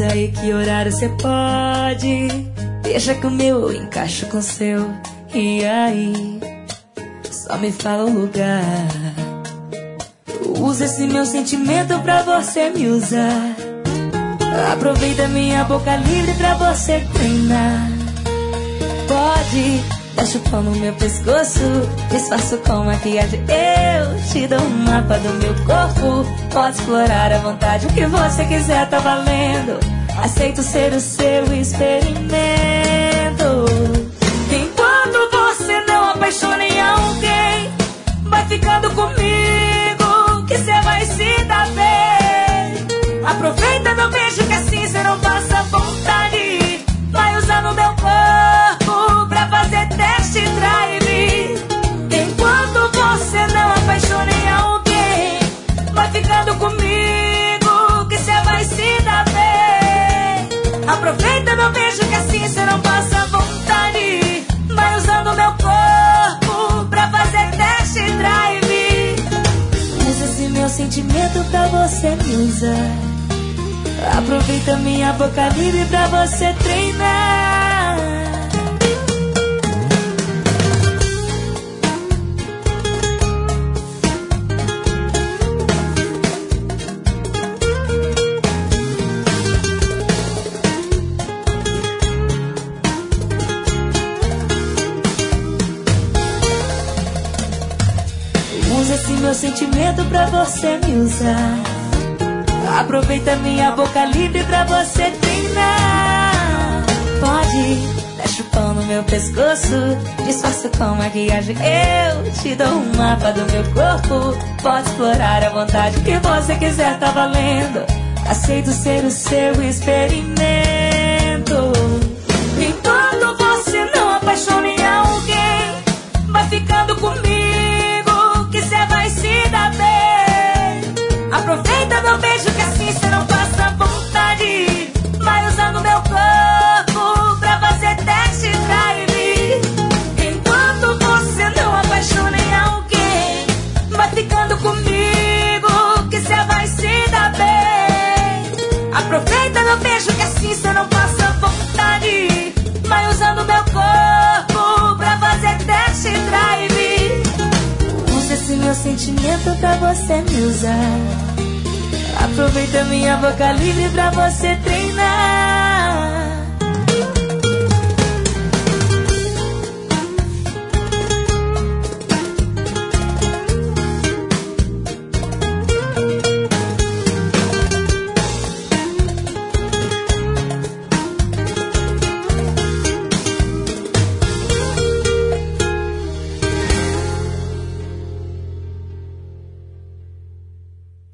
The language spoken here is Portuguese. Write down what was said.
aí que horário cê pode. Deixa que o meu encaixo com o seu. E aí, só me fala o lugar. Usa esse meu sentimento pra você me usar. Aproveita minha boca livre pra você treinar. Pode dar chupão no meu pescoço, disfarço com maquiagem, eu te dou um mapa do meu corpo. Pode explorar à vontade, o que você quiser tá valendo. Aceito ser o seu experimento. Enquanto você não apaixona em alguém, vai ficando comigo que cê vai se dar bem. Aproveita meu beijo que assim cê não passa vontade. Vai usando meu corpo pra fazer test drive. Enquanto você não apaixona em alguém, vai ficando comigo que cê vai se dar bem. Aproveita meu beijo que assim cê não passa vontade. Vai usando meu corpo pra fazer test drive. Usa esse meu sentimento pra você me usar. Aproveita minha boca livre pra você treinar. Usa esse meu sentimento pra você me usar. Aproveita minha boca livre pra você treinar. Pode dar chupão no meu pescoço, disfarço com maquiagem, eu te dou um mapa do meu corpo. Pode explorar à vontade, o que você quiser tá valendo. Aceito ser o seu experimento. Enquanto você não apaixona em alguém, vai ficando comigo que cê vai se dar bem. Aproveita meu beijo que assim cê não passa vontade. Vai usando meu corpo pra fazer test drive. Enquanto você não apaixona em alguém, vai ficando comigo que cê vai se dar bem. Aproveita meu beijo que assim cê não passa vontade. Vai usando meu corpo pra fazer test drive. Usa esse meu sentimento pra você me usar. Aproveita minha boca livre pra você treinar.